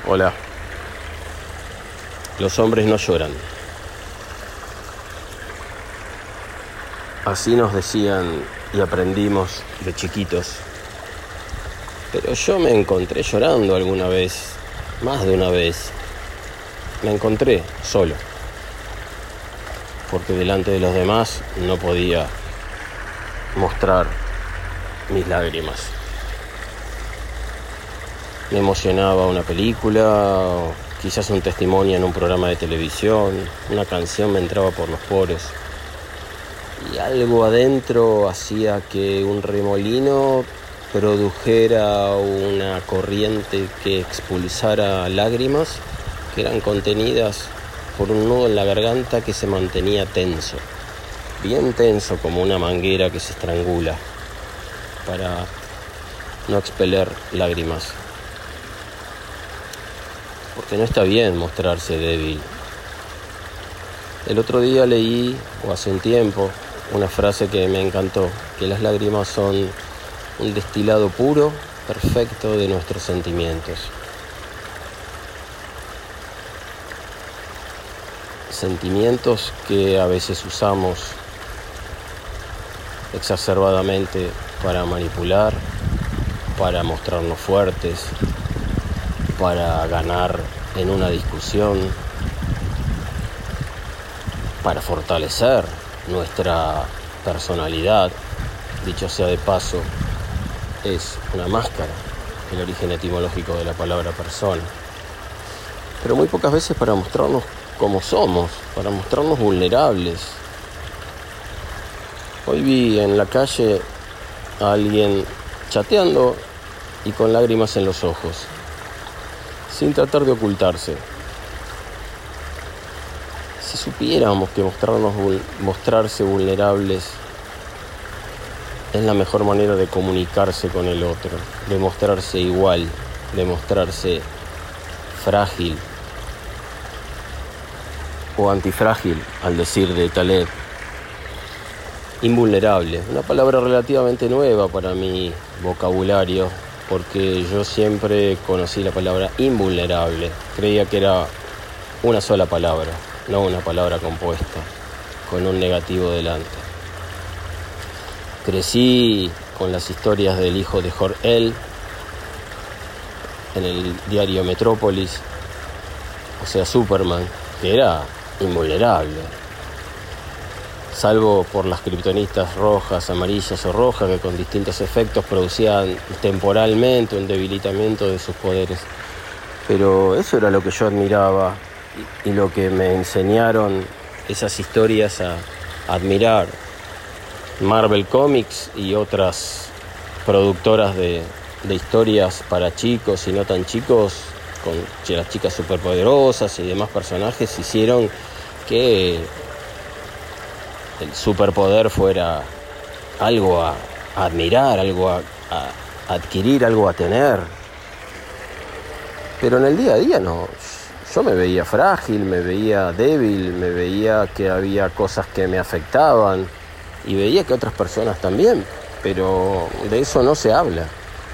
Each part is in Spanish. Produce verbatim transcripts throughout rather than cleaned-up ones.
Hola. Los hombres no lloran. Así nos decían y aprendimos de chiquitos. Pero yo me encontré llorando alguna vez, más de una vez. Me encontré solo. Porque delante de los demás no podía mostrar mis lágrimas. Me emocionaba una película, o quizás un testimonio en un programa de televisión, una canción me entraba por los poros. Y algo adentro hacía que un remolino produjera una corriente que expulsara lágrimas que eran contenidas por un nudo en la garganta que se mantenía tenso, bien tenso como una manguera que se estrangula para no expeler lágrimas. Porque no está bien mostrarse débil. El otro día leí, o hace un tiempo, una frase que me encantó, que las lágrimas son un destilado puro, perfecto de nuestros sentimientos. Sentimientos que a veces usamos exacerbadamente para manipular, para mostrarnos fuertes, para ganar en una discusión, para fortalecer nuestra personalidad. Dicho sea de paso, es una máscara, el origen etimológico de la palabra persona. Pero muy pocas veces para mostrarnos como somos, para mostrarnos vulnerables. Hoy vi en la calle a alguien chateando y con lágrimas en los ojos, sin tratar de ocultarse. Si supiéramos que mostrarnos, mostrarse vulnerables es la mejor manera de comunicarse con el otro, de mostrarse igual, de mostrarse frágil o antifrágil, al decir de Taleb. Invulnerable, una palabra relativamente nueva para mi vocabulario, porque yo siempre conocí la palabra invulnerable. Creía que era una sola palabra, no una palabra compuesta, con un negativo delante. Crecí con las historias del hijo de Jor-El en el diario Metrópolis, o sea, Superman, que era invulnerable, salvo por las kriptonitas rojas, amarillas o rojas que con distintos efectos producían temporalmente un debilitamiento de sus poderes. Pero eso era lo que yo admiraba y, y lo que me enseñaron esas historias a, a admirar. Marvel Comics y otras productoras de, de historias para chicos y no tan chicos, con las chicas superpoderosas y demás personajes, hicieron que el superpoder fuera algo a, a admirar, algo a, a adquirir, algo a tener. Pero en el día a día no. Yo me veía frágil, me veía débil, me veía que había cosas que me afectaban y veía que otras personas también, pero de eso no se habla.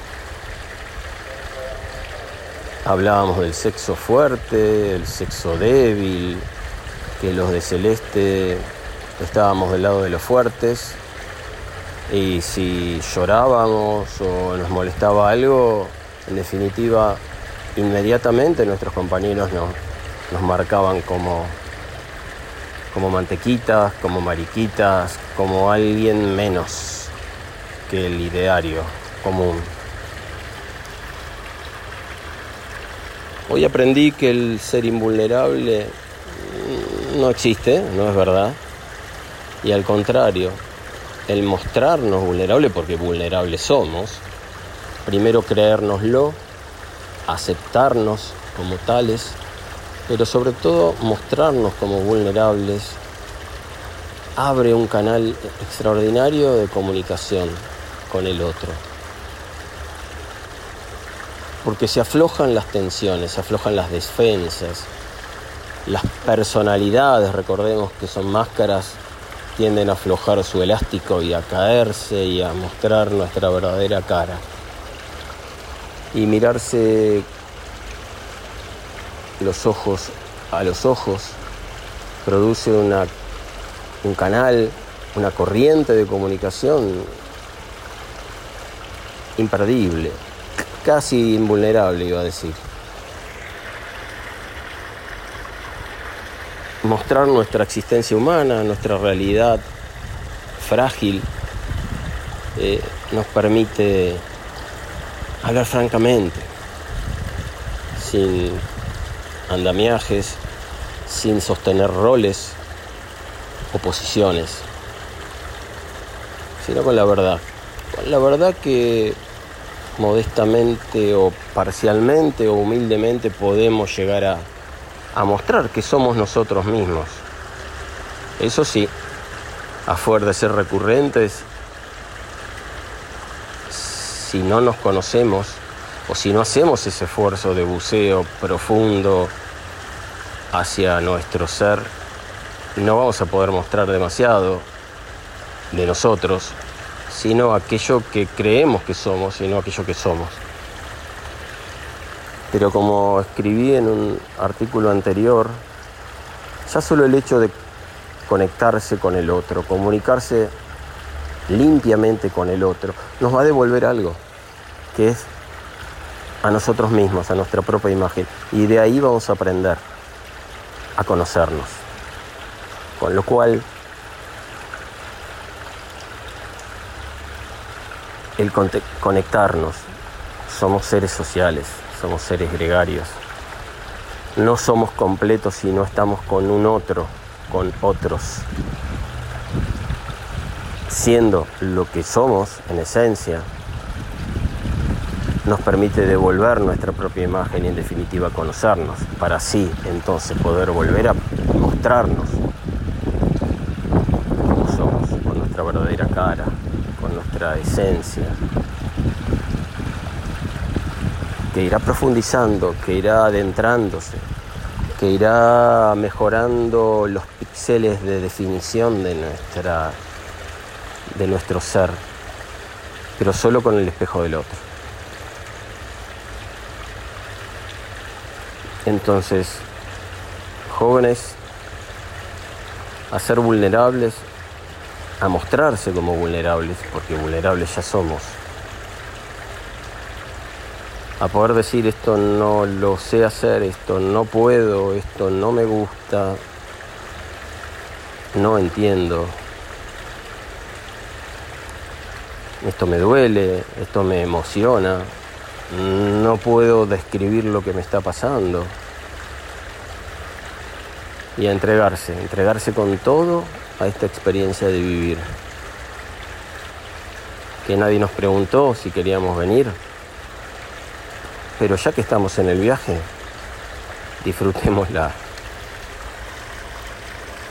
Hablábamos del sexo fuerte, el sexo débil, que los de Celeste estábamos del lado de los fuertes, y si llorábamos o nos molestaba algo, en definitiva, inmediatamente nuestros compañeros nos, nos marcaban como, como mantequitas, como mariquitas, como alguien menos que el ideario común. Hoy aprendí que el ser invulnerable no existe, no es verdad. Y al contrario, el mostrarnos vulnerables, porque vulnerables somos, primero creérnoslo, aceptarnos como tales, pero sobre todo mostrarnos como vulnerables, abre un canal extraordinario de comunicación con el otro. Porque se aflojan las tensiones, se aflojan las defensas, las personalidades, recordemos que son máscaras, tienden a aflojar su elástico y a caerse y a mostrar nuestra verdadera cara. Y mirarse los ojos a los ojos, produce una, un canal, una corriente de comunicación imperdible, casi invulnerable, iba a decir. Mostrar nuestra existencia humana, nuestra realidad frágil, eh, nos permite hablar francamente, sin andamiajes, sin sostener roles o posiciones, sino con la verdad. Con la verdad que modestamente o parcialmente o humildemente podemos llegar a, a mostrar que somos nosotros mismos. Eso sí, a fuerza de ser recurrentes, si no nos conocemos o si no hacemos ese esfuerzo de buceo profundo hacia nuestro ser, no vamos a poder mostrar demasiado de nosotros, sino aquello que creemos que somos, sino aquello que somos. Pero como escribí en un artículo anterior, ya solo el hecho de conectarse con el otro, comunicarse limpiamente con el otro, nos va a devolver algo, que es a nosotros mismos, a nuestra propia imagen. Y de ahí vamos a aprender a conocernos. Con lo cual, el conectarnos, somos seres sociales, somos seres gregarios. No somos completos si no estamos con un otro, con otros. Siendo lo que somos, en esencia, nos permite devolver nuestra propia imagen y, en definitiva, conocernos, para así, entonces, poder volver a mostrarnos como somos, con nuestra verdadera cara, con nuestra esencia, que irá profundizando, que irá adentrándose, que irá mejorando los píxeles de definición de nuestra, de nuestro ser, pero solo con el espejo del otro. Entonces, jóvenes, a ser vulnerables, a mostrarse como vulnerables, porque vulnerables ya somos, a poder decir esto no lo sé hacer, esto no puedo, esto no me gusta, no entiendo, esto me duele, esto me emociona, no puedo describir lo que me está pasando. Y a entregarse, entregarse con todo a esta experiencia de vivir. Que nadie nos preguntó si queríamos venir, pero ya que estamos en el viaje, disfrutémosla.